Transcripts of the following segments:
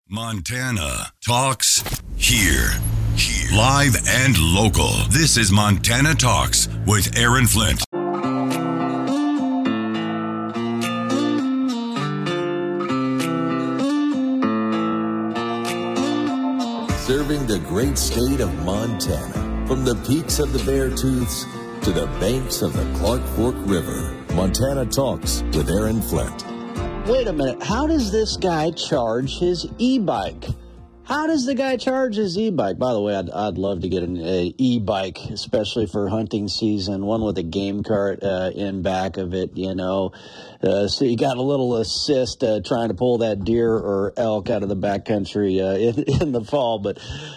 Montana Talks here. Live and local. This is Montana Talks with Aaron Flint. Serving the great state of Montana. From the peaks of the Beartooths to the banks of the Clark Fork River. Montana Talks with Aaron Flint. Wait a minute. How does this guy charge his e-bike? How does the guy charge his e-bike? By the way, I'd love to get an e-bike, especially for hunting season, one with a game cart in back of it, you know. So you got a little assist trying to pull that deer or elk out of the backcountry in the fall. But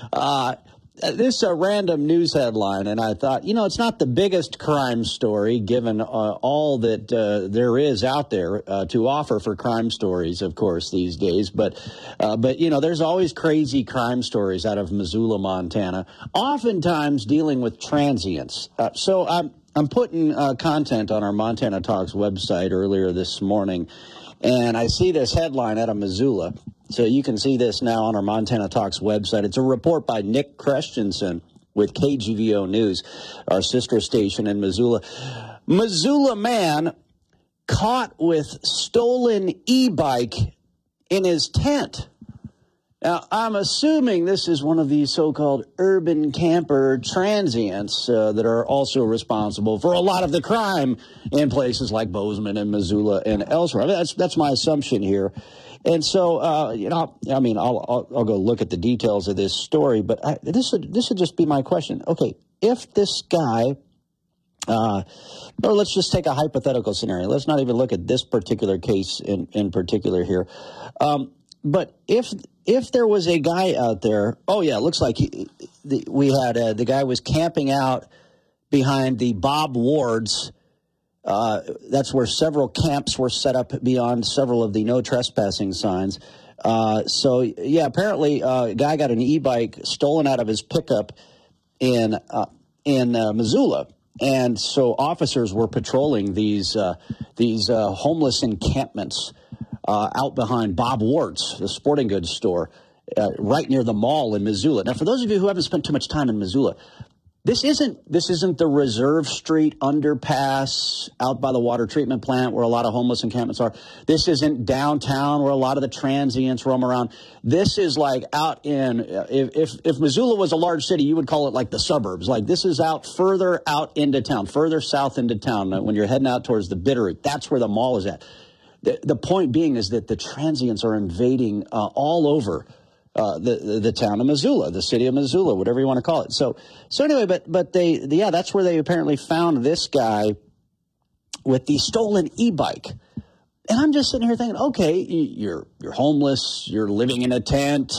this is a random news headline, and I thought, you know, it's not the biggest crime story, given all that there is out there to offer for crime stories, of course, these days. But you know, there's always crazy crime stories out of Missoula, Montana, oftentimes dealing with transients. So I'm putting content on our Montana Talks website earlier this morning, and I see this headline out of Missoula. So you can see this now on our Montana Talks website. It's a report by Nick Christensen with KGVO News, our sister station in Missoula. Missoula man caught with stolen e-bike in his tent. Now, I'm assuming this is one of these so-called urban camper transients that are also responsible for a lot of the crime in places like Bozeman and Missoula and elsewhere. I mean, that's my assumption here. And so, you know, I mean, I'll go look at the details of this story, but this would just be my question. Okay, if this guy, or let's just take a hypothetical scenario. Let's not even look at this particular case in particular here. But if there was a guy out there, oh yeah, it looks like we had the guy was camping out behind the Bob Ward's. That's where several camps were set up beyond several of the no trespassing signs. So, yeah, apparently a guy got an e-bike stolen out of his pickup in Missoula. And so officers were patrolling these homeless encampments out behind Bob Ward's, the sporting goods store, right near the mall in Missoula. Now, for those of you who haven't spent too much time in Missoula, This isn't the Reserve Street underpass out by the water treatment plant where a lot of homeless encampments are. This isn't downtown where a lot of the transients roam around. This is like out in, if Missoula was a large city, you would call it like the suburbs. Like this is out further out into town, further south into town. When you're heading out towards the Bitterroot, that's where the mall is at. The point being is that the transients are invading all over the town of Missoula, the city of Missoula, whatever you want to call it. So anyway, but that's where they apparently found this guy with the stolen e-bike. And I'm just sitting here thinking, okay, you're homeless, you're living in a tent.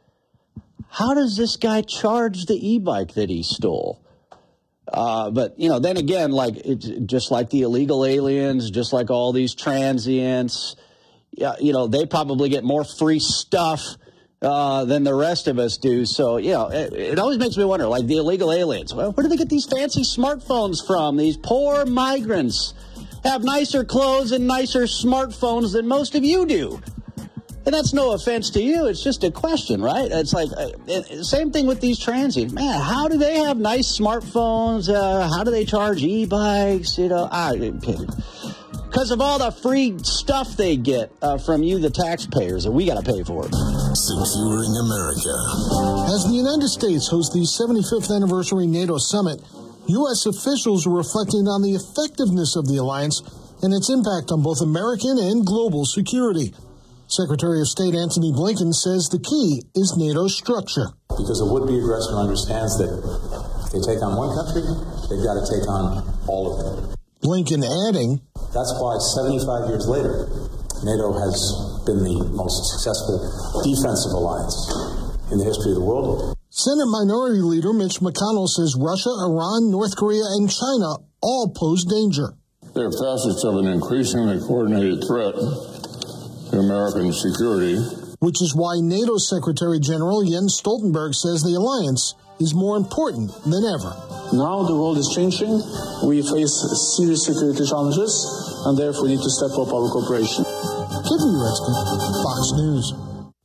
How does this guy charge the e-bike that he stole? But, you know, then again, like it's just like the illegal aliens, just like all these transients, you know, they probably get more free stuff than the rest of us do. So, you know, it always makes me wonder, like the illegal aliens, well, where do they get these fancy smartphones from? These poor migrants have nicer clothes and nicer smartphones than most of you do. And that's no offense to you. It's just a question, right? It's like, same thing with these transients. Man, how do they have nice smartphones? How do they charge e-bikes? You know, because of all the free stuff they get from you, the taxpayers, that we got to pay for. Securing America. As the United States hosts the 75th anniversary NATO summit, U.S. officials are reflecting on the effectiveness of the alliance and its impact on both American and global security. Secretary of State Antony Blinken says the key is NATO's structure. Because a would-be aggressor understands that if they take on one country, they've got to take on all of them. Blinken adding, that's why 75 years later, NATO has been the most successful defensive alliance in the history of the world. Senate Minority Leader Mitch McConnell says Russia, Iran, North Korea, and China all pose danger. They're facets of an increasingly coordinated threat to American security. Which is why NATO Secretary General Jens Stoltenberg says the alliance is more important than ever. Now the world is changing. We face serious security challenges, and therefore we need to step up our cooperation. Kevin Uretzky, Fox News.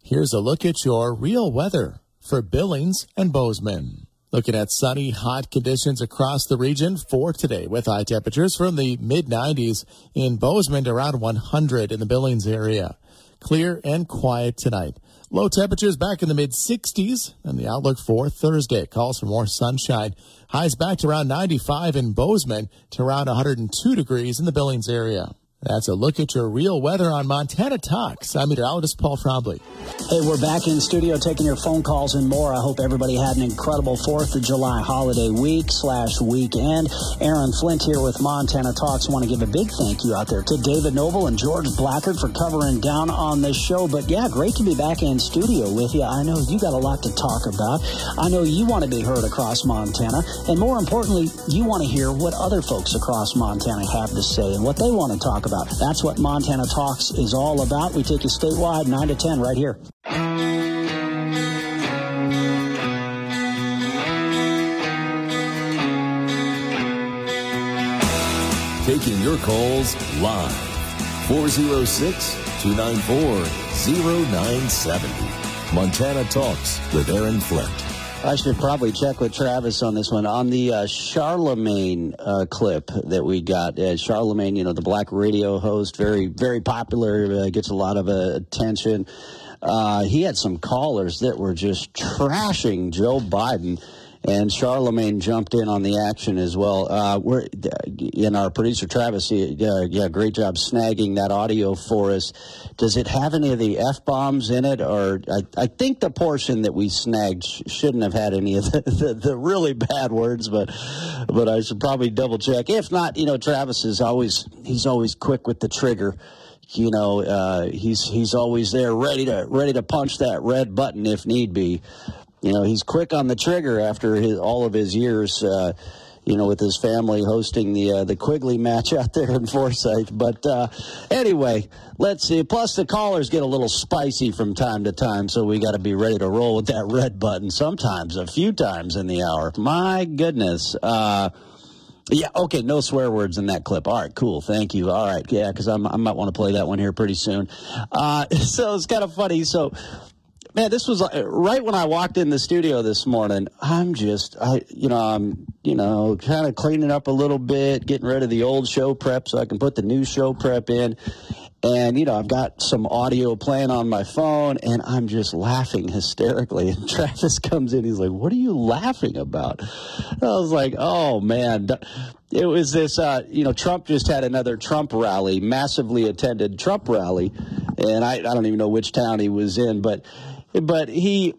Here's a look at your real weather for Billings and Bozeman. Looking at sunny, hot conditions across the region for today with high temperatures from the mid-90s in Bozeman to around 100 in the Billings area. Clear and quiet tonight. Low temperatures back in the mid-60s, and the outlook for Thursday calls for more sunshine. Highs back to around 95 in Bozeman to around 102 degrees in the Billings area. That's a look at your real weather on Montana Talks. I'm meteorologist Paul Trombley. Hey, we're back in studio taking your phone calls and more. I hope everybody had an incredible 4th of July holiday week/weekend. Aaron Flint here with Montana Talks. I want to give a big thank you out there to David Noble and George Blackard for covering down on this show. But yeah, great to be back in studio with you. I know you got a lot to talk about. I know you want to be heard across Montana. And more importantly, you want to hear what other folks across Montana have to say and what they want to talk about. That's what Montana Talks is all about. We take you statewide 9 to 10 right here. Taking your calls live. 406-294-0970. Montana Talks with Aaron Flint. I should probably check with Travis on this one. On the Charlemagne clip that we got, Charlemagne, the black radio host, very, very popular, gets a lot of attention. He had some callers that were just trashing Joe Biden, and Charlemagne jumped in on the action as well. We're in our producer Travis, great job snagging that audio for us. Does it have any of the F-bombs in it? Or I think the portion that we snagged shouldn't have had any of the really bad words, but I should probably double check. If not, Travis is always quick with the trigger. He's always there ready to punch that red button if need be. He's quick on the trigger after all of his years, with his family hosting the Quigley match out there in Forsyth. But anyway, let's see. Plus, the callers get a little spicy from time to time, so we got to be ready to roll with that red button sometimes, a few times in the hour. My goodness. Yeah, okay, no swear words in that clip. All right, cool, thank you. All right, yeah, because I might want to play that one here pretty soon. So it's kind of funny. So, man, this was right when I walked in the studio this morning. I'm kind of cleaning up a little bit, getting rid of the old show prep so I can put the new show prep in. And, I've got some audio playing on my phone, and I'm just laughing hysterically. And Travis comes in. He's like, what are you laughing about? I was like, oh, man. It was this, Trump just had another Trump rally, massively attended Trump rally. And I don't even know which town he was in, but he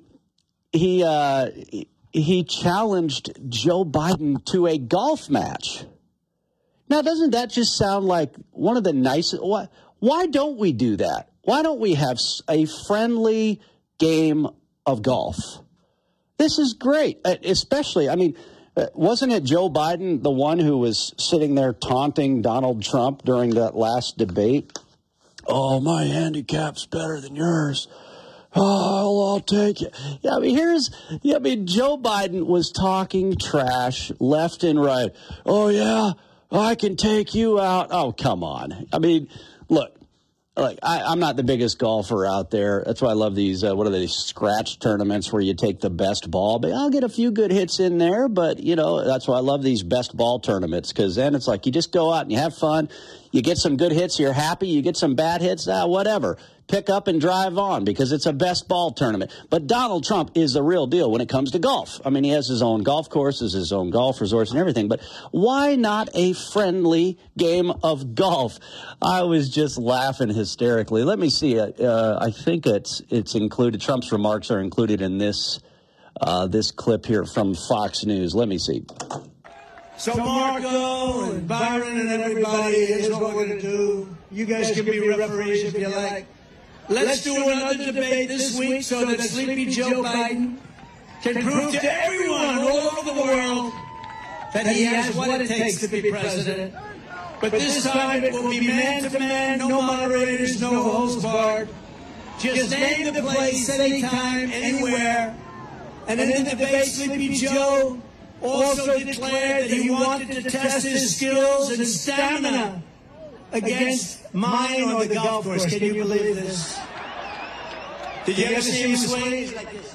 challenged Joe Biden to a golf match. Now, doesn't that just sound like one of the nicest? Why don't we do that? Why don't we have a friendly game of golf? This is great, especially, wasn't it Joe Biden, the one who was sitting there taunting Donald Trump during that last debate? Oh, my handicap's better than yours. Oh, I'll take it. Yeah, Joe Biden was talking trash left and right. Oh, yeah, I can take you out. Oh, come on. Look, I'm not the biggest golfer out there. That's why I love these, scratch tournaments where you take the best ball. But I'll get a few good hits in there. But, that's why I love these best ball tournaments, because then it's like you just go out and you have fun. You get some good hits, you're happy. You get some bad hits, whatever. Pick up and drive on, because it's a best ball tournament. But Donald Trump is the real deal when it comes to golf. He has his own golf courses, his own golf resorts and everything. But why not a friendly game of golf? I was just laughing hysterically. Let me see. I think it's included. Trump's remarks are included in this clip here from Fox News. Let me see. So Marco and Byron and everybody, here's what we're going to do. You guys can be referees if you like. Let's do another debate this week so that Sleepy Joe Biden can prove to everyone all over the world that he has what it takes to be president. But this time it will be man to man, no moderators, no holds barred. Just name the place, anytime, anywhere. And in the debate, Sleepy Joe also declared that he wanted to test his skills and stamina against mine on the golf course. Can you believe this? Did you ever see him swing? He's like this.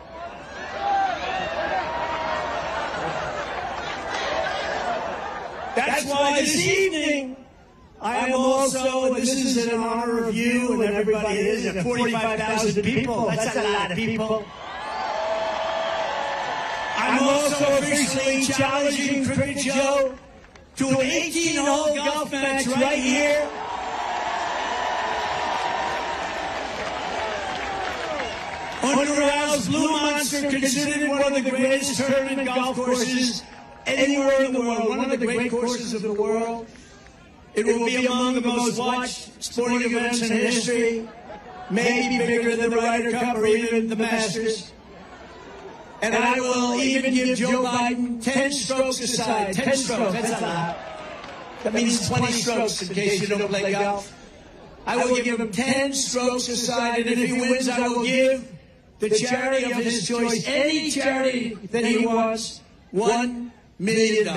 That's why this evening I am also, and this is in honor of you and everybody it is, 45,000 people. That's a lot of people. I'm also officially challenging Cricket Joe to an 18-hole golf match right here. On Doral Blue Monster, considered one of the greatest tournament golf courses anywhere in the world, one of the great courses of the world. It will be among the most watched sporting events in history, maybe bigger than the Ryder Cup or even the Masters. And I will even give Joe Biden 10 strokes aside. 10 strokes, that's a lot. That means 20 strokes in case you don't play golf. I will give him 10 strokes aside, and if he wins, I will give the charity of his choice, any charity that he wants, $1 million.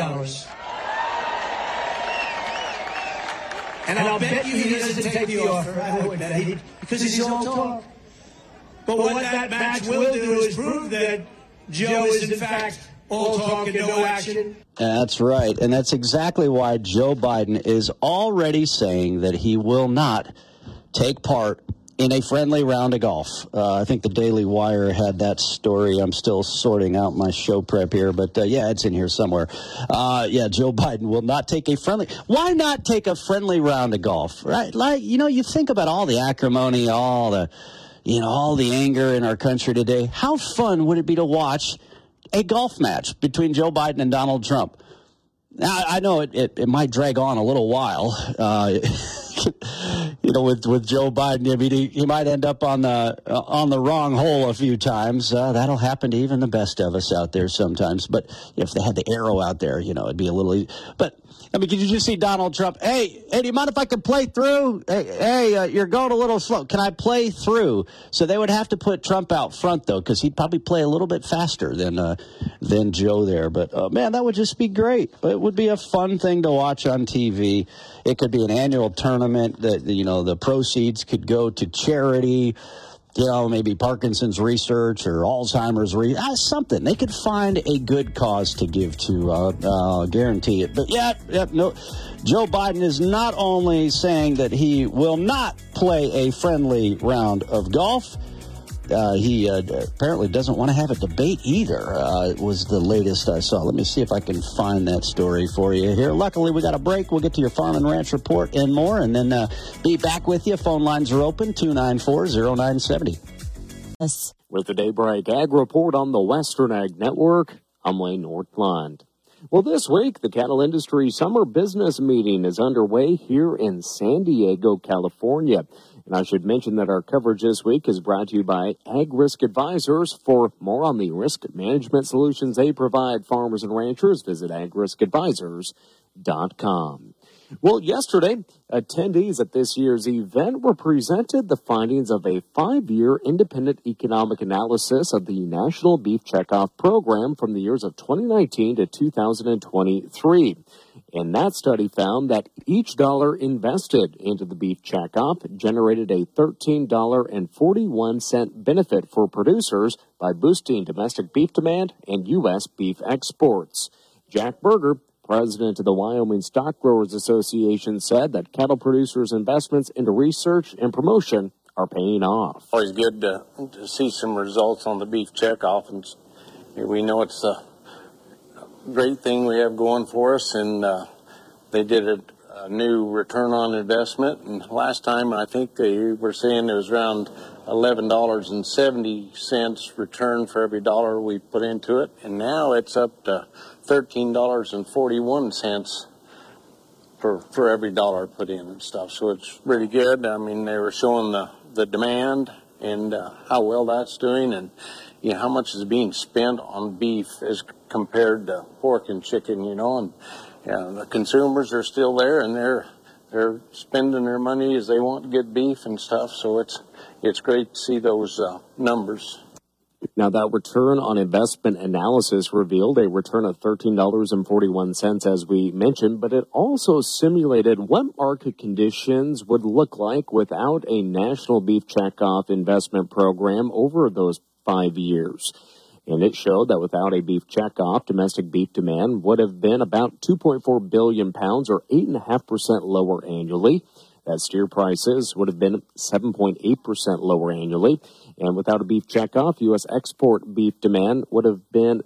And I'll bet you he doesn't take the offer. I would bet he, because he's all talk. But what that match will do is prove that Joe is in fact all talk and no action. That's right. And that's exactly why Joe Biden is already saying that he will not take part in a friendly round of golf. I think the Daily Wire had that story. I'm still sorting out my show prep here, but yeah, it's in here somewhere. Joe Biden will not take a friendly. Why not take a friendly round of golf, right? Like, you think about all the acrimony, all the anger in our country today. How fun would it be to watch a golf match between Joe Biden and Donald Trump? Now, I know it might drag on a little while. With Joe Biden, I mean, he might end up on the wrong hole a few times. That'll happen to even the best of us out there sometimes. But if they had the arrow out there, it'd be a little. But I mean, did you just see Donald Trump? Hey, do you mind if I can play through? Hey, you're going a little slow. Can I play through? So they would have to put Trump out front though, because he'd probably play a little bit faster than Joe there. But man, that would just be great. It would be a fun thing to watch on TV. It could be an annual tournament that, the proceeds could go to charity, maybe Parkinson's research or Alzheimer's something. They could find a good cause to give to, guarantee it. But no, Joe Biden is not only saying that he will not play a friendly round of golf, he apparently doesn't want to have a debate either, was the latest I saw. Let me see if I can find that story for you here. Luckily, we got a break. We'll get to your Farm and Ranch Report and more, and then be back with you. Phone lines are open, 294-0970. With the Daybreak Ag Report on the Western Ag Network, I'm Wayne Northland. Well, this week, the Cattle Industry Summer Business Meeting is underway here in San Diego, California. And I should mention that our coverage this week is brought to you by Ag Risk Advisors. For more on the risk management solutions they provide farmers and ranchers, visit agriskadvisors.com. Well, yesterday, attendees at this year's event were presented the findings of a 5-year independent economic analysis of the National Beef Checkoff Program from the years of 2019 to 2023. And that study found that each dollar invested into the beef checkoff generated a $13.41 benefit for producers by boosting domestic beef demand and U.S. beef exports. Jack Berger, president of the Wyoming Stock Growers Association, said that cattle producers' investments into research and promotion are paying off. Always good to see some results on the beef checkoff, and we know it's a great thing we have going for us, and they did a new return on investment, and last time I think they were saying it was around $11.70 return for every dollar we put into it, and now it's up to $13.41 for every dollar put in and stuff. So it's really good. I mean, they were showing the demand and how well that's doing, and how much is being spent on beef as compared to pork and chicken, and the consumers are still there, and they're spending their money as they want to get beef and stuff. So it's great to see those numbers. Now, that return on investment analysis revealed a return of $13.41, as we mentioned, but it also simulated what market conditions would look like without a national beef checkoff investment program over those 5 years. And it showed that without a beef checkoff, domestic beef demand would have been about 2.4 billion pounds, or 8.5% lower annually. That steer prices would have been 7.8% lower annually. And without a beef checkoff, U.S. export beef demand would have been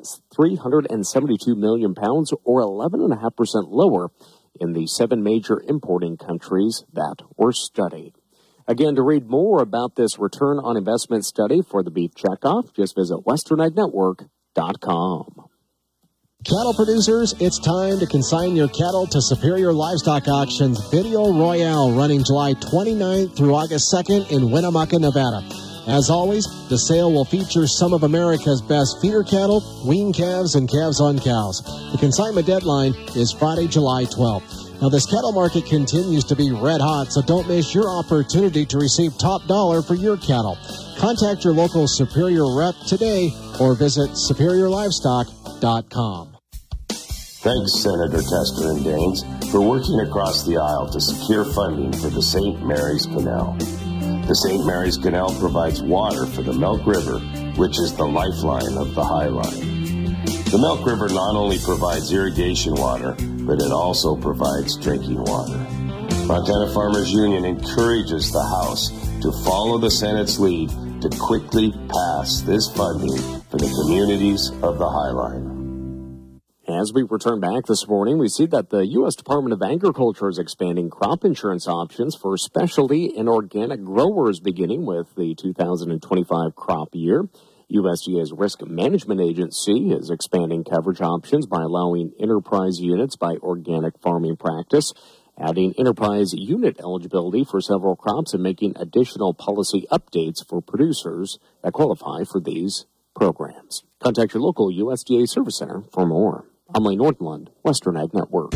372 million pounds, or 11.5% lower in the 7 major importing countries that were studied. Again, to read more about this return on investment study for the beef checkoff, just visit westerneggNetwork.com. Cattle producers, it's time to consign your cattle to Superior Livestock Auctions Video Royale, running July 29th through August 2nd in Winnemucca, Nevada. As always, the sale will feature some of America's best feeder cattle, wean calves, and calves on cows. The consignment deadline is Friday, July 12th. Now, this cattle market continues to be red hot, so don't miss your opportunity to receive top dollar for your cattle. Contact your local Superior rep today or visit SuperiorLivestock.com. Thanks, Senator Tester and Daines, for working across the aisle to secure funding for the St. Mary's Canal. The St. Mary's Canal provides water for the Milk River, which is the lifeline of the High Line. The Milk River not only provides irrigation water, but it also provides drinking water. Montana Farmers Union encourages the House to follow the Senate's lead to quickly pass this funding for the communities of the High Line. As we return back this morning, we see that the U.S. Department of Agriculture is expanding crop insurance options for specialty and organic growers beginning with the 2025 crop year. USDA's Risk Management Agency is expanding coverage options by allowing enterprise units by organic farming practice, adding enterprise unit eligibility for several crops, and making additional policy updates for producers that qualify for these programs. Contact your local USDA Service Center for more. I'm Lane Nordlund, Western Ag Network.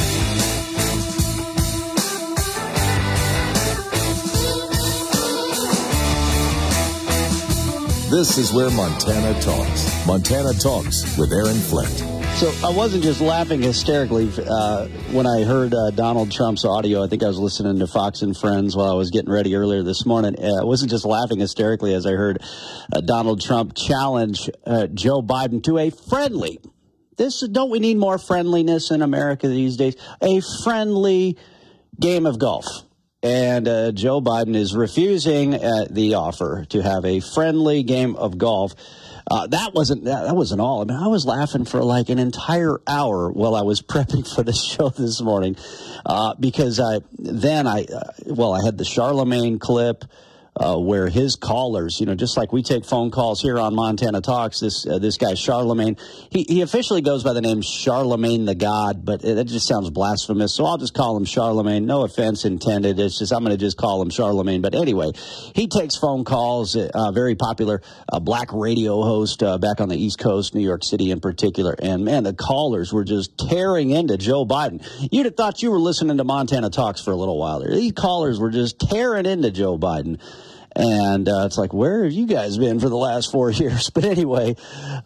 This is where Montana talks. Montana Talks with Aaron Flint. So I wasn't just laughing hysterically when I heard Donald Trump's audio. I think I was listening to Fox and Friends while I was getting ready earlier this morning. I wasn't just laughing hysterically as I heard Donald Trump challenge Joe Biden to a friendly. Don't we need more friendliness in America these days? A friendly game of golf. And Joe Biden is refusing the offer to have a friendly game of golf. That wasn't all. I mean, I was laughing for like an entire hour while I was prepping for the show this morning because I had the Charlemagne clip. Where his callers, just like we take phone calls here on Montana Talks, this guy Charlemagne, he officially goes by the name Charlemagne the God, but it just sounds blasphemous, so I'll just call him Charlemagne. No offense intended. It's just I'm going to just call him Charlemagne. But anyway, he takes phone calls. Very popular black radio host back on the East Coast, New York City in particular. And man, the callers were just tearing into Joe Biden. You'd have thought you were listening to Montana Talks for a little while there. These callers were just tearing into Joe Biden. And it's like, where have you guys been for the last 4 years? But anyway,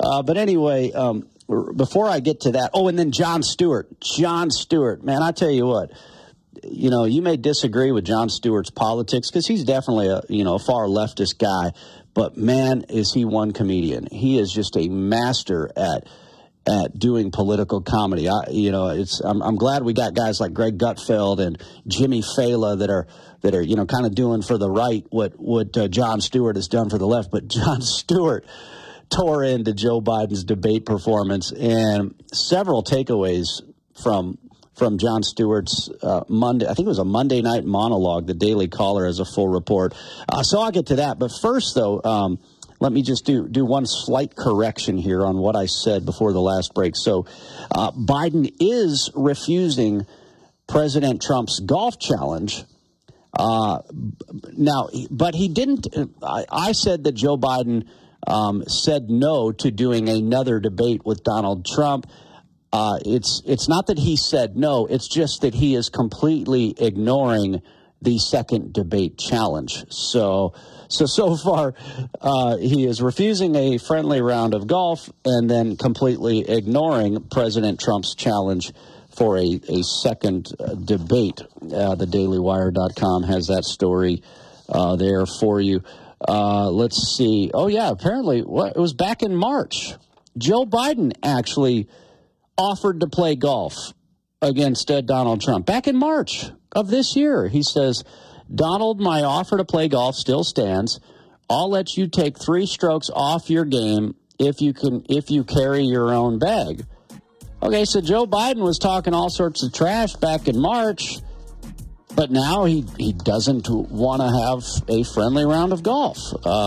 before I get to that, and then Jon Stewart, man, I tell you what, you may disagree with Jon Stewart's politics because he's definitely a far leftist guy, but man, is he one comedian. He is just a master at doing political comedy. I'm glad we got guys like Greg Gutfeld and Jimmy Fallon that are kind of doing for the right what Jon Stewart has done for the left. But Jon Stewart tore into Joe Biden's debate performance, and several takeaways from Jon Stewart's Monday. I think it was a Monday night monologue. The Daily Caller has a full report. So I'll get to that. But first, though, let me just do one slight correction here on what I said before the last break. So Biden is refusing President Trump's golf challenge. But he didn't. I said that Joe Biden said no to doing another debate with Donald Trump. It's not that he said no. It's just that he is completely ignoring the second debate challenge. So So far, he is refusing a friendly round of golf and then completely ignoring President Trump's challenge for a second debate. TheDailyWire.com has that story there for you. Let's see. Oh, yeah, apparently it was back in March. Joe Biden actually offered to play golf against Donald Trump. Back in March of this year, he says, Donald, my offer to play golf still stands. I'll let you take 3 strokes off your game if you carry your own bag. Okay, so Joe Biden was talking all sorts of trash back in March, but now he doesn't want to have a friendly round of golf.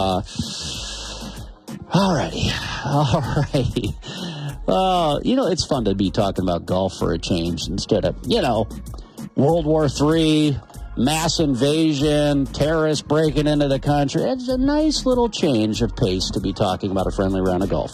All righty. It's fun to be talking about golf for a change instead of, World War III, mass invasion, terrorists breaking into the country. It's a nice little change of pace to be talking about a friendly round of golf.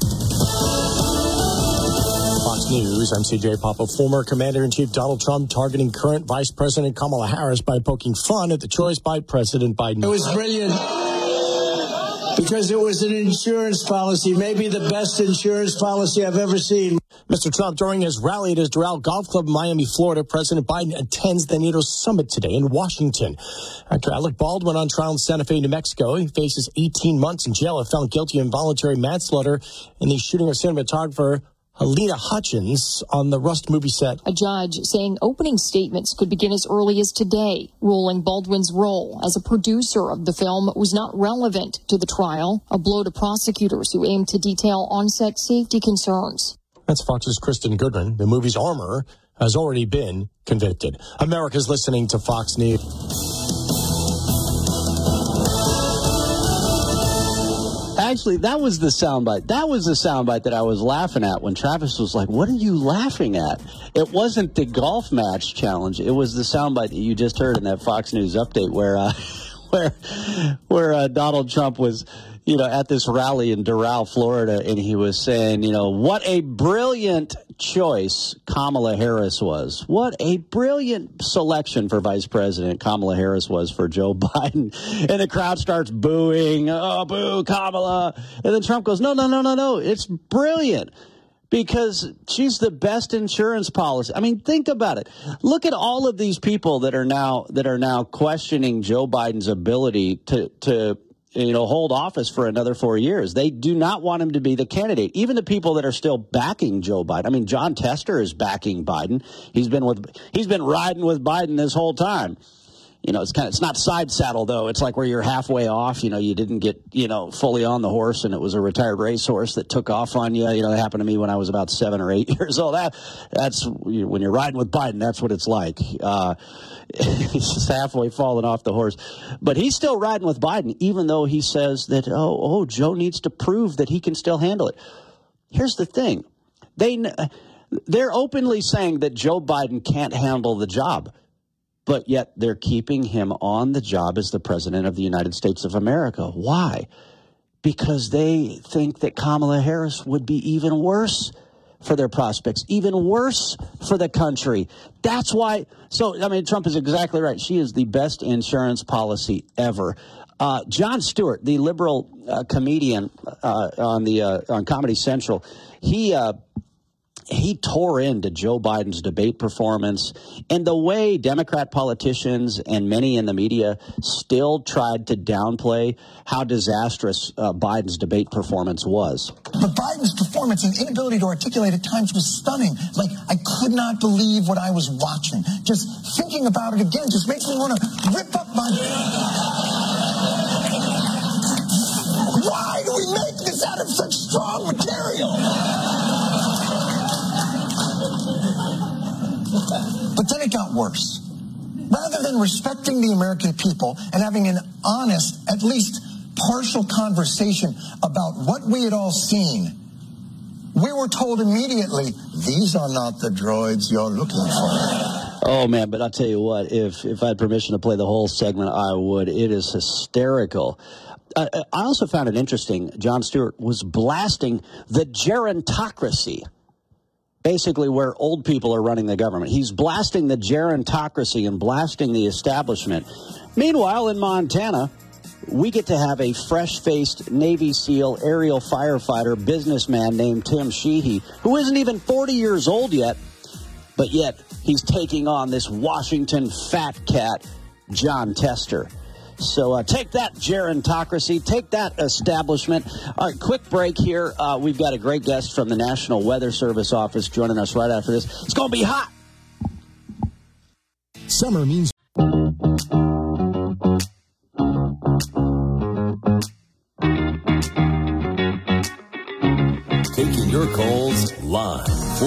Fox News, I'm CJ Papa. Former Commander-in-Chief Donald Trump targeting current Vice President Kamala Harris by poking fun at the choice by President Biden. It was brilliant because it was an insurance policy, maybe the best insurance policy I've ever seen. Mr. Trump, during his rally at his Doral Golf Club in Miami, Florida, President Biden attends the NATO summit today in Washington. Actor Alec Baldwin on trial in Santa Fe, New Mexico. He faces 18 months in jail if found guilty of involuntary manslaughter in the shooting of cinematographer Helena Hutchins on the Rust movie set. A judge saying opening statements could begin as early as today, ruling Baldwin's role as a producer of the film was not relevant to the trial, a blow to prosecutors who aim to detail on-set safety concerns. That's Fox's Kristen Goodman. The movie's armorer has already been convicted. America's listening to Fox News. Actually, that was the soundbite. That was the soundbite that I was laughing at when Travis was like, what are you laughing at? It wasn't the golf match challenge. It was the soundbite that you just heard in that Fox News update where Donald Trump was, at this rally in Doral, Florida, and he was saying, what a brilliant choice Kamala Harris was. What a brilliant selection for Vice President Kamala Harris was for Joe Biden. And the crowd starts booing, oh, boo, Kamala. And then Trump goes, no, it's brilliant. Because she's the best insurance policy. I mean, think about it. Look at all of these people that are now questioning Joe Biden's ability to hold office for another 4 years. They do not want him to be the candidate. Even the people that are still backing Joe Biden. I mean, John Tester is backing Biden. He's been riding with Biden this whole time. It's not side saddle though. It's like where you're halfway off. You didn't get fully on the horse, and it was a retired racehorse that took off on you. That happened to me when I was about 7 or 8 years old. That's when you're riding with Biden. That's what it's like. He's just halfway falling off the horse, but he's still riding with Biden, even though he says that Joe needs to prove that he can still handle it. Here's the thing: they're openly saying that Joe Biden can't handle the job. But yet they're keeping him on the job as the president of the United States of America. Why? Because they think that Kamala Harris would be even worse for their prospects, even worse for the country. That's why. So, Trump is exactly right. She is the best insurance policy ever. Jon Stewart, the liberal comedian on Comedy Central, he tore into Joe Biden's debate performance and the way Democrat politicians and many in the media still tried to downplay how disastrous Biden's debate performance was. But Biden's performance and inability to articulate at times was stunning. Like, I could not believe what I was watching. Just thinking about it again just makes me want to rip up my... Why do we make this out of such strong material? But then it got worse. Rather than respecting the American people and having an honest, at least partial conversation about what we had all seen, we were told immediately, these are not the droids you're looking for. Oh, man, but I'll tell you what, if I had permission to play the whole segment, I would. It is hysterical. I also found it interesting, Jon Stewart was blasting the gerontocracy. Basically where old people are running the government. He's blasting the gerontocracy and blasting the establishment. Meanwhile, in Montana, we get to have a fresh-faced Navy SEAL aerial firefighter businessman named Tim Sheehy, who isn't even 40 years old yet, but yet he's taking on this Washington fat cat, Jon Tester. So take that, gerontocracy. Take that, establishment. All right, quick break here. We've got a great guest from the National Weather Service office joining us right after this. It's going to be hot. Summer means... Taking your calls live.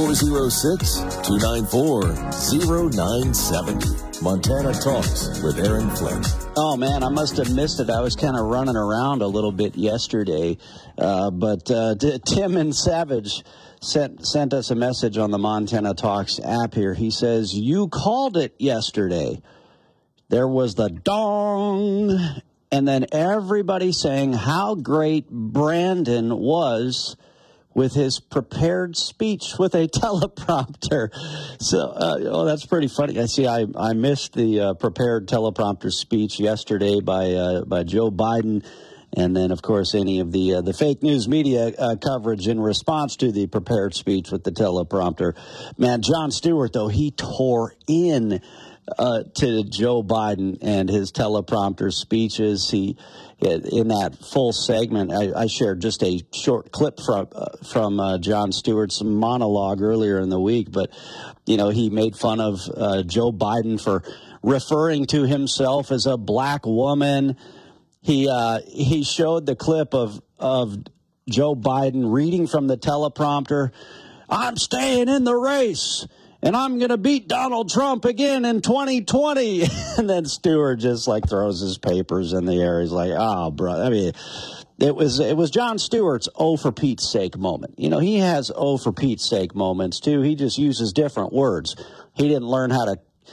406-294-0970. Montana Talks with Aaron Flint. Oh, man, I must have missed it. I was kind of running around a little bit yesterday. But Tim in Savage sent us a message on the Montana Talks app here. He says, you called it yesterday. There was the dong, and then everybody saying how great Brandon was with his prepared speech with a teleprompter. So, that's pretty funny. I see. I missed the prepared teleprompter speech yesterday by Joe Biden, and then of course any of the fake news media coverage in response to the prepared speech with the teleprompter. Man, Jon Stewart though, he tore in to Joe Biden and his teleprompter speeches. In that full segment, I shared just a short clip from Jon Stewart's monologue earlier in the week, but he made fun of Joe Biden for referring to himself as a black woman. He showed the clip of Joe Biden reading from the teleprompter, "I'm staying in the race, and I'm going to beat Donald Trump again in 2020. And then Stewart just throws his papers in the air. He's like, oh, bro. I mean, it was Jon Stewart's oh, for Pete's sake moment. He has oh, for Pete's sake moments, too. He just uses different words. He didn't learn how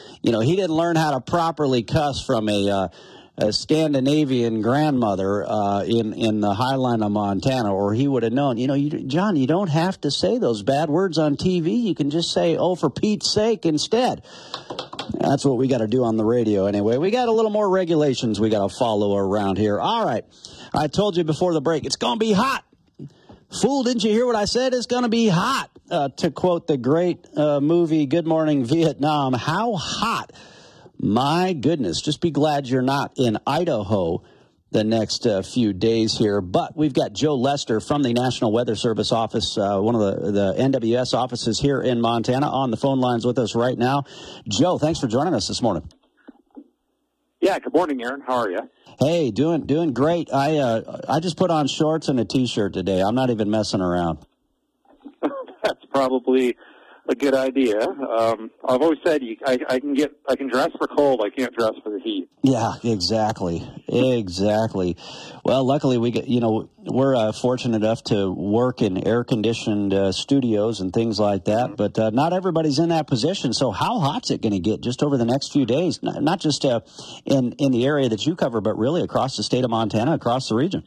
to properly cuss from a Scandinavian grandmother in the Highline of Montana, or he would have known. John, you don't have to say those bad words on TV. You can just say, oh, for Pete's sake instead. That's what we got to do on the radio anyway. We got a little more regulations we got to follow around here. All right. I told you before the break, it's going to be hot. Fool, didn't you hear what I said? It's going to be hot. To quote the great movie Good Morning Vietnam, how hot? My goodness, just be glad you're not in Idaho the next few days here. But we've got Joe Lester from the National Weather Service office, one of the NWS offices here in Montana, on the phone lines with us right now. Joe, thanks for joining us this morning. Yeah, good morning, Aaron. How are you? Hey, doing great. I just put on shorts and a T-shirt today. I'm not even messing around. That's probably a good idea. I've always said I can dress for cold. I can't dress for the heat. Yeah, exactly. Well, luckily we're fortunate enough to work in air-conditioned studios and things like that. But not everybody's in that position. So how hot's it going to get just over the next few days? Not just in the area that you cover, but really across the state of Montana, across the region.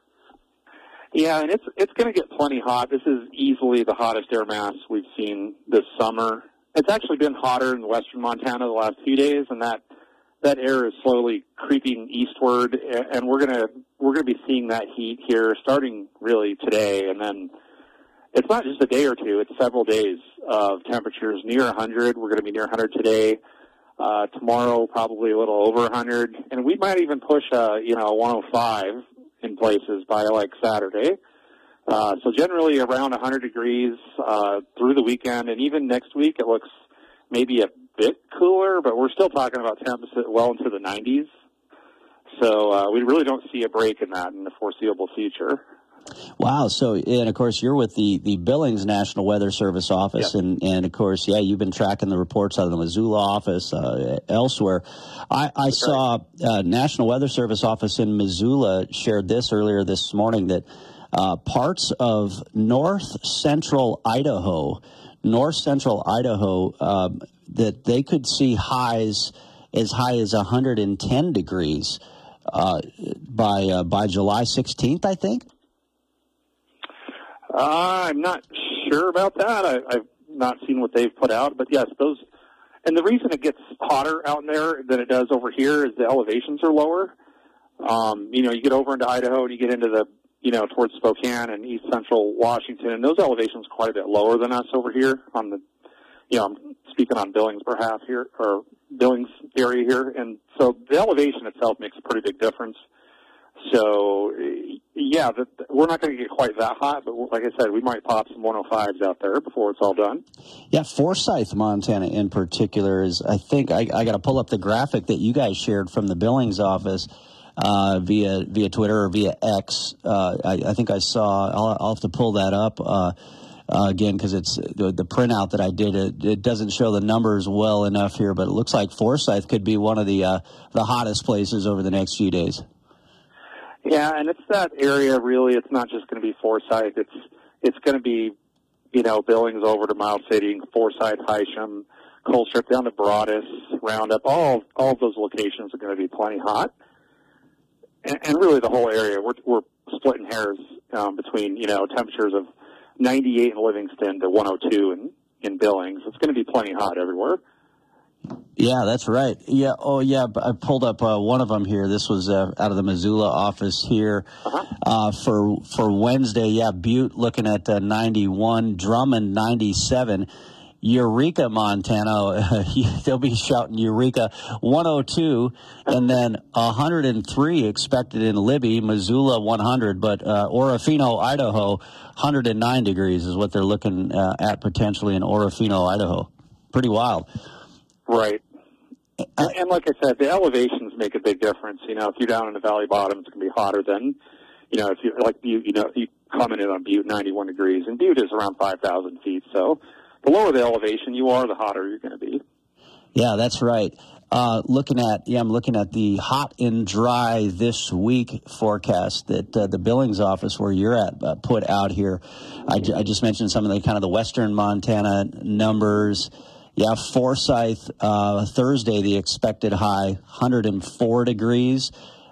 Yeah, and it's going to get plenty hot. This is easily the hottest air mass we've seen this summer. It's actually been hotter in western Montana the last few days, and that air is slowly creeping eastward, and we're going to be seeing that heat here starting really today, and then it's not just a day or two; it's several days of temperatures near 100. We're going to be near 100 today. Tomorrow, probably a little over 100, and we might even push 105. In places by Saturday. So generally around 100 degrees through the weekend, and even next week it looks maybe a bit cooler, but we're still talking about temps well into the 90s. So we really don't see a break in that in the foreseeable future. Wow. So, and of course, you're with the Billings National Weather Service office, yep. and of course, yeah, you've been tracking the reports out of the Missoula office, elsewhere. I saw National Weather Service office in Missoula shared this earlier this morning that parts of north central Idaho, that they could see highs as high as 110 degrees by July 16th, I think. I'm not sure about that. I've not seen what they've put out, but yes, those. And the reason it gets hotter out there than it does over here is the elevations are lower. You get over into Idaho and you get into the, towards Spokane and east central Washington, and those elevations quite a bit lower than us over here on the, I'm speaking on Billings area here, and so the elevation itself makes a pretty big difference. So, yeah, we're not going to get quite that hot, but like I said, we might pop some 105s out there before it's all done. Yeah, Forsyth, Montana in particular is, I think, I got to pull up the graphic that you guys shared from the Billings office via Twitter or via X. I think I saw, I'll have to pull that up again because it's the printout that I did. It doesn't show the numbers well enough here, but it looks like Forsyth could be one of the hottest places over the next few days. Yeah, and it's that area really. It's not just going to be Forsyth. It's going to be, Billings over to Miles City, Forsyth, Hysham, Colstrip down to Broadus, Roundup. All of those locations are going to be plenty hot, and really the whole area. We're splitting hairs between temperatures of 98 in Livingston to 102 in Billings. It's going to be plenty hot everywhere. Yeah, that's right. Yeah. Oh, yeah. I pulled up one of them here. This was out of the Missoula office here for Wednesday. Yeah, Butte looking at 91, Drummond 97, Eureka, Montana. They'll be shouting Eureka 102, and then 103 expected in Libby, Missoula 100, but Orofino, Idaho 109 degrees is what they're looking at potentially in Orofino, Idaho. Pretty wild. Right. And like I said, the elevations make a big difference. If you're down in the valley bottom, it's going to be hotter than, if you're like Butte, you coming in on Butte, 91 degrees. And Butte is around 5,000 feet. So the lower the elevation you are, the hotter you're going to be. Yeah, that's right. I'm looking at the hot and dry this week forecast that the Billings office where you're at put out here. I just mentioned some of the kind of the western Montana numbers. Yeah, Forsyth, Thursday, the expected high, 104 degrees,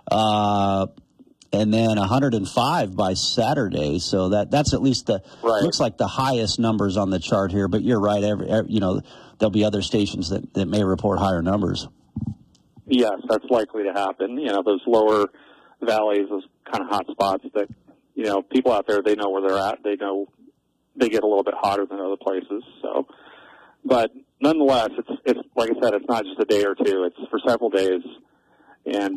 and then 105 by Saturday. So that's at least looks like the highest numbers on the chart here. But you're right, there'll be other stations that may report higher numbers. Yes, that's likely to happen. Those lower valleys, those kind of hot spots that, people out there, they know where they're at. They know they get a little bit hotter than other places. So, but nonetheless, it's like I said, it's not just a day or two. It's for several days, and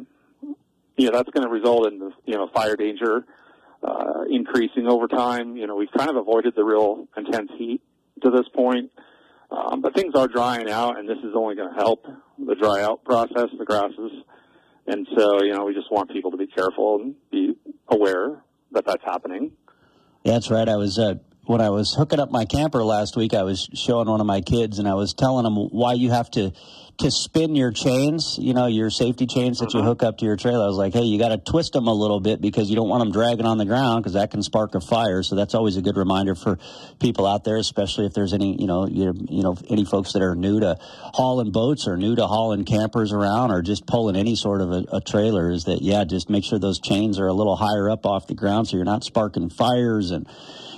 that's going to result in fire danger increasing over time. We've kind of avoided the real intense heat to this point, but things are drying out, and this is only going to help the dry out process, the grasses, and so we just want people to be careful and be aware that that's happening. Yeah, that's right. When I was hooking up my camper last week, I was showing one of my kids, and I was telling them why you have to spin your chains, your safety chains that you hook up to your trailer. I was like, hey, you got to twist them a little bit because you don't want them dragging on the ground because that can spark a fire. So that's always a good reminder for people out there, especially if there's any, any folks that are new to hauling boats or new to hauling campers around or just pulling any sort of a trailer is that, just make sure those chains are a little higher up off the ground so you're not sparking fires and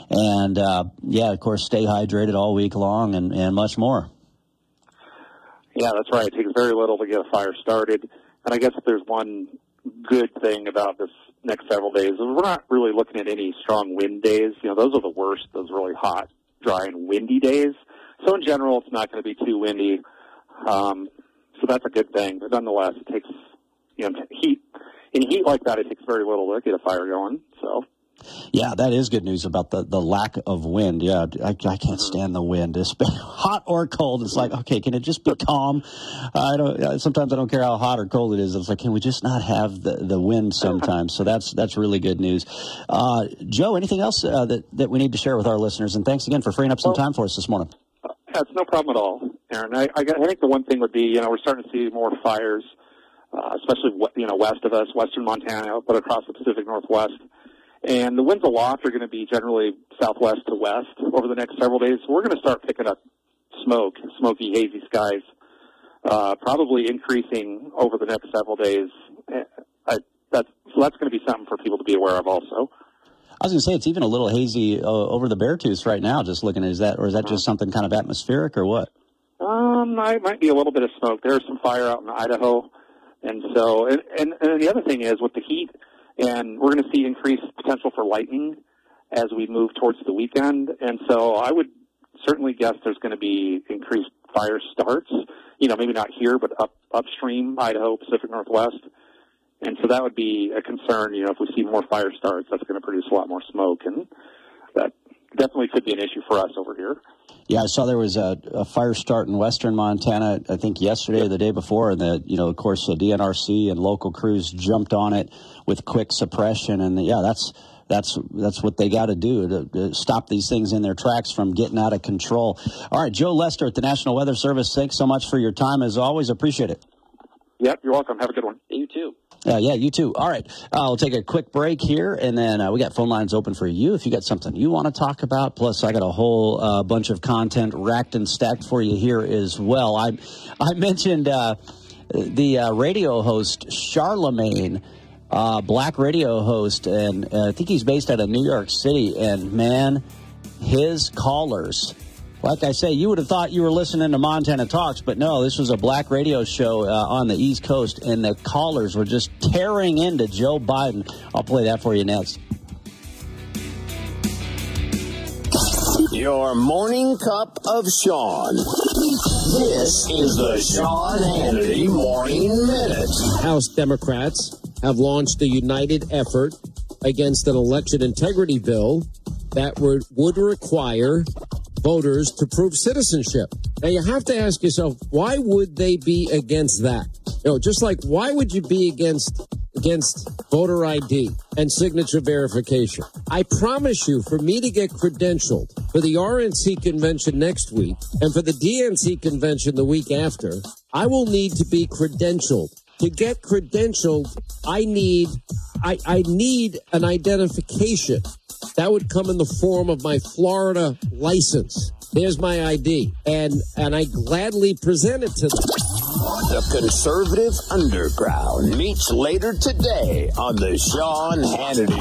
of course, stay hydrated all week long and much more. Yeah, that's right. It takes very little to get a fire started. And I guess if there's one good thing about this next several days, we're not really looking at any strong wind days. Those are the worst, those really hot, dry, and windy days. So in general, it's not going to be too windy. So that's a good thing. But nonetheless, it takes, heat. In heat like that, it takes very little to get a fire going. So. Yeah, that is good news about the lack of wind. Yeah, I can't stand the wind. It's hot or cold. It's like, okay, can it just be calm? Sometimes I don't care how hot or cold it is. It's like, can we just not have the wind sometimes? So that's really good news. Joe, anything else that we need to share with our listeners? And thanks again for freeing up some time for us this morning. Yeah, it's no problem at all, Aaron. I think the one thing would be, we're starting to see more fires, especially west of us, western Montana, but across the Pacific Northwest. And the winds aloft are going to be generally southwest to west over the next several days. So we're going to start picking up smoky, hazy skies, probably increasing over the next several days. That's going to be something for people to be aware of also. I was going to say, it's even a little hazy over the Beartooth right now, just looking at is that just something kind of atmospheric or what? Might be a little bit of smoke. There's some fire out in Idaho And so, and the other thing is with the heat, and we're going to see increased potential for lightning as we move towards the weekend. And so I would certainly guess there's going to be increased fire starts, maybe not here, but upstream, Idaho, Pacific Northwest. And so that would be a concern, if we see more fire starts, that's going to produce a lot more smoke, and that definitely could be an issue for us over here. Yeah, I saw there was a fire start in western Montana, I think yesterday or the day before, and of course, the DNRC and local crews jumped on it with quick suppression, and that's what they got to do to stop these things in their tracks from getting out of control. All right, Joe Lester at the National Weather Service, thanks so much for your time, as always. Appreciate it. Yep, you're welcome. Have a good one. You too. Yeah, you too. All right, we'll take a quick break here, and then we got phone lines open for you if you got something you want to talk about. Plus, I got a whole bunch of content racked and stacked for you here as well. I mentioned the radio host Charlemagne, black radio host, and I think he's based out of New York City. And man, his callers. Like I say, you would have thought you were listening to Montana Talks, but no, this was a black radio show on the East Coast, and the callers were just tearing into Joe Biden. I'll play that for you next. Your morning cup of Sean. This is the Sean Hannity Morning Minute. House Democrats have launched a united effort against an election integrity bill that would require voters to prove citizenship. Now, you have to ask yourself, why would they be against that? Just like, why would you be against voter ID and signature verification? I promise you, for me to get credentialed for the RNC convention next week and for the DNC convention the week after, I will need to be credentialed. To get credentialed, I need an identification. That would come in the form of my Florida license. There's my ID. And I gladly present it to them. The conservative underground meets later today on the Sean Hannity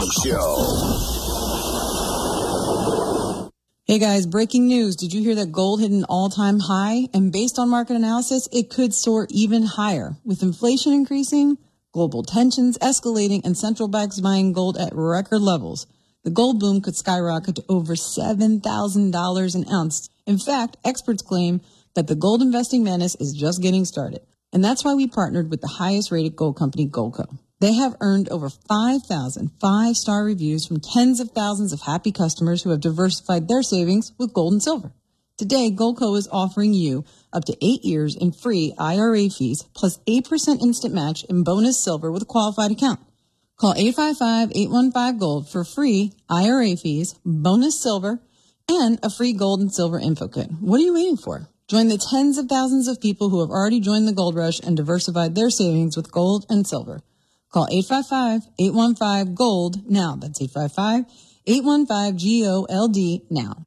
Show. Hey guys, breaking news. Did you hear that gold hit an all-time high? And based on market analysis, it could soar even higher. With inflation increasing, global tensions escalating, and central banks buying gold at record levels, the gold boom could skyrocket to over $7,000 an ounce. In fact, experts claim that the gold investing menace is just getting started. And that's why we partnered with the highest rated gold company, Goldco. They have earned over 5,000 five-star reviews from tens of thousands of happy customers who have diversified their savings with gold and silver. Today, Goldco is offering you up to 8 years in free IRA fees plus 8% instant match in bonus silver with a qualified account. Call 855-815-GOLD for free IRA fees, bonus silver, and a free gold and silver info kit. What are you waiting for? Join the tens of thousands of people who have already joined the gold rush and diversified their savings with gold and silver. Call 855-815-GOLD now. That's 855-815-GOLD now.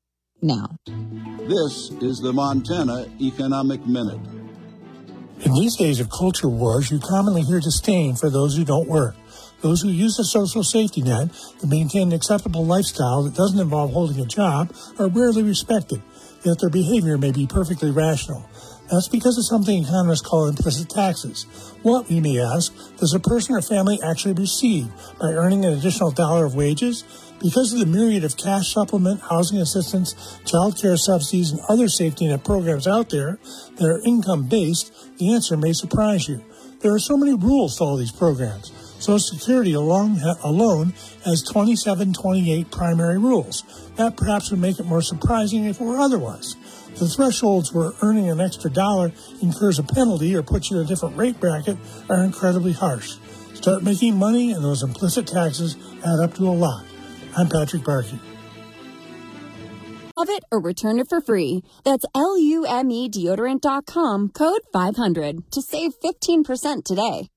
This is the Montana Economic Minute. In these days of culture wars, you commonly hear disdain for those who don't work. Those who use the social safety net to maintain an acceptable lifestyle that doesn't involve holding a job are rarely respected, yet their behavior may be perfectly rational. That's because of something economists call implicit taxes. What, we may ask, does a person or family actually receive by earning an additional dollar of wages? Because of the myriad of cash supplement, housing assistance, child care subsidies, and other safety net programs out there that are income-based, the answer may surprise you. There are so many rules to all these programs. Social Security alone has 2728 primary rules. That perhaps would make it more surprising if it were otherwise. The thresholds where earning an extra dollar incurs a penalty or puts you in a different rate bracket are incredibly harsh. Start making money, and those implicit taxes add up to a lot. I'm Patrick Barkey. Love it or return it for free. That's LUMEdeodorant.com, code 500 to save 15% today.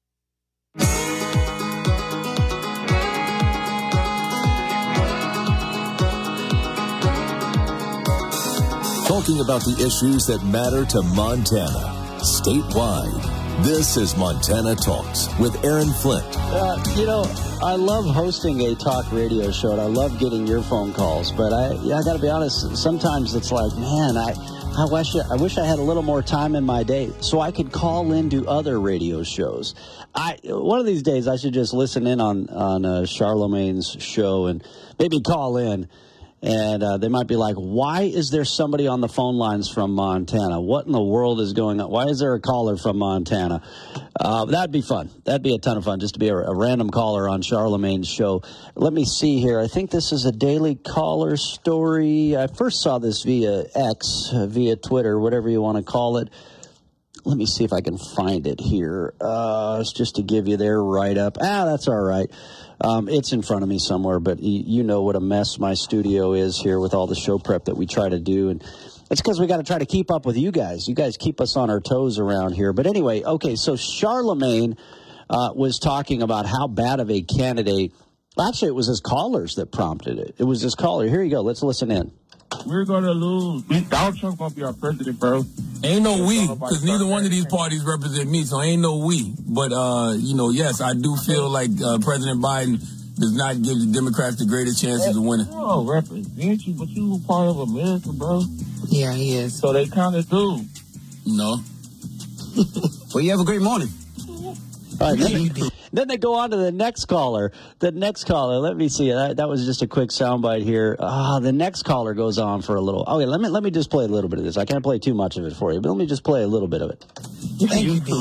Talking about the issues that matter to Montana, statewide. This is Montana Talks with Aaron Flint. I love hosting a talk radio show, and I love getting your phone calls. But I got to be honest, sometimes it's like, man, I wish I had a little more time in my day so I could call into other radio shows. One of these days I should just listen in on Charlemagne's show and maybe call in. And they might be like, why is there somebody on the phone lines from Montana? What in the world is going on? Why is there a caller from Montana? That'd be fun. That'd be a ton of fun, just to be a random caller on Charlemagne's show. Let me see here. I think this is a Daily Caller story. I first saw this via X, via Twitter, whatever you want to call it. Let me see if I can find it here. It's just to give you their write-up. That's all right. It's in front of me somewhere, but you know what a mess my studio is here with all the show prep that we try to do. And it's because we got to try to keep up with you guys. You guys keep us on our toes around here. But anyway, okay, so Charlemagne was talking about how bad of a candidate. Actually, it was his callers that prompted it. It was his caller. Here you go. Let's listen in. We're going to lose. Donald Trump's going to be our president, bro. Ain't no we, because neither one of these parties represent me, so ain't no we. But, yes, I do feel like President Biden does not give the Democrats the greatest chances of winning. Oh, represent you, but you a part of America, bro. Yeah, he is. So they kind of do. No. Well, you have a great morning. All right, then they go on to the next caller. The next caller, let me see. That was just a quick soundbite here. The next caller goes on for a little. Okay, let me just play a little bit of this. I can't play too much of it for you, but let me just play a little bit of it. Thank you, D.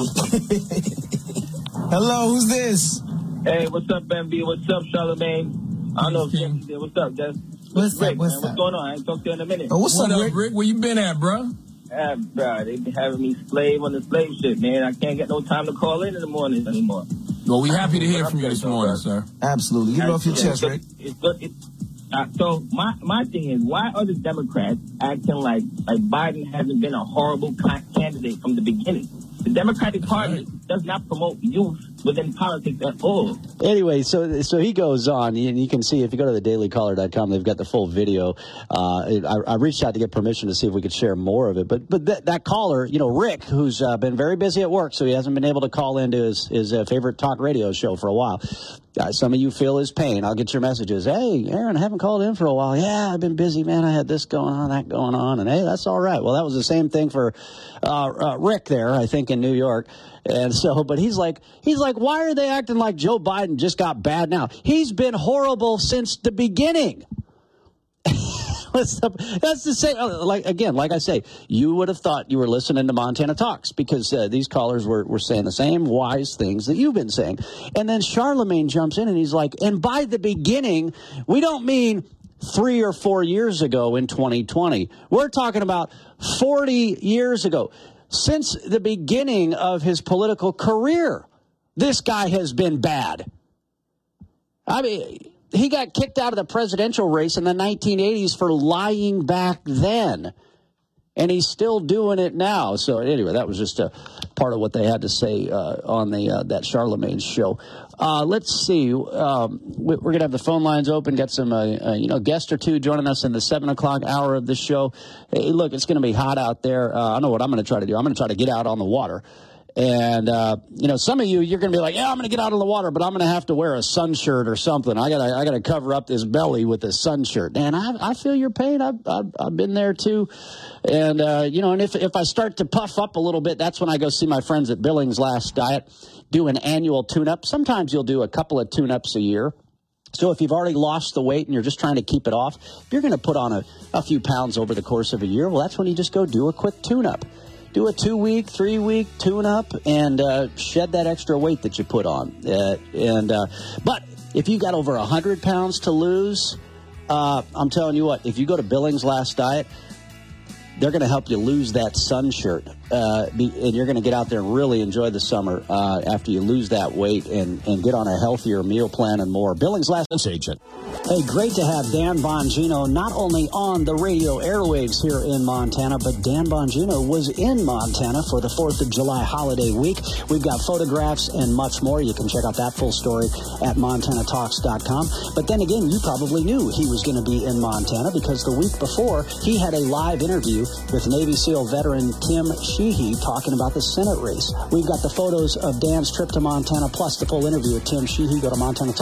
Hello, who's this? Hey, what's up, MB? What's up, Charlemagne? I don't know if James did. What's up, Des? What's up? What's going on? I ain't talked to you in a minute. Oh, what's up, Rick? Where you been at, bro? Bro, they been having me slave on the slave shit, man. I can't get no time to call in the mornings anymore. Well, we happy to hear from you this morning, sir. Absolutely. Get it off your chest, Rick. It's good. So my thing is, why are the Democrats acting like Biden hasn't been a horrible candidate from the beginning? The Democratic Party does not promote youth within politics at all. Anyway, so he goes on, and you can see if you go to thedailycaller.com, they've got the full video. I reached out to get permission to see if we could share more of it. But that caller, Rick, who's been very busy at work, so he hasn't been able to call into his favorite talk radio show for a while. Some of you feel his pain. I'll get your messages. Hey, Aaron, I haven't called in for a while. Yeah, I've been busy, man. I had this going on, that going on. And, hey, that's all right. Well, that was the same thing for Rick there, I think, in New York. And so, but he's like, why are they acting like Joe Biden just got bad now? He's been horrible since the beginning. That's the same. Like I say, you would have thought you were listening to Montana Talks because these callers were saying the same wise things that you've been saying. And then Charlemagne jumps in and he's like, and by the beginning, we don't mean 3 or 4 years ago in 2020. We're talking about 40 years ago. Since the beginning of his political career, this guy has been bad. I mean, he got kicked out of the presidential race in the 1980s for lying back then. And he's still doing it now. So anyway, that was just a part of what they had to say on that Charlemagne show. Let's see. We're going to have the phone lines open, get some guest or two joining us in the 7 o'clock hour of the show. Hey, look, it's going to be hot out there. I know what I'm going to try to do. I'm going to try to get out on the water. And, some of you're going to be like, yeah, I'm going to get out on the water, but I'm going to have to wear a sun shirt or something. I got to cover up this belly with a sun shirt. And I feel your pain. I've been there too. And, and if I start to puff up a little bit, that's when I go see my friends at Billings Last Diet, do an annual tune-up. Sometimes you'll do a couple of tune-ups a year. So if you've already lost the weight and you're just trying to keep it off, if you're going to put on a few pounds over the course of a year, well, that's when you just go do a quick tune-up. Do a 2-week, 3-week tune-up and shed that extra weight that you put on. But if you got over 100 pounds to lose, I'm telling you what, if you go to Billings Last Diet, they're going to help you lose that sun shirt. And you're going to get out there and really enjoy the summer after you lose that weight and get on a healthier meal plan and more. Billings Last Agent. Hey, great to have Dan Bongino not only on the radio airwaves here in Montana, but Dan Bongino was in Montana for the 4th of July holiday week. We've got photographs and much more. You can check out that full story at MontanaTalks.com. But then again, you probably knew he was going to be in Montana because the week before, he had a live interview with Navy SEAL veteran Tim Sheehy talking about the Senate race. We've got the photos of Dan's trip to Montana plus the full interview with Tim Sheehy. Go to Montana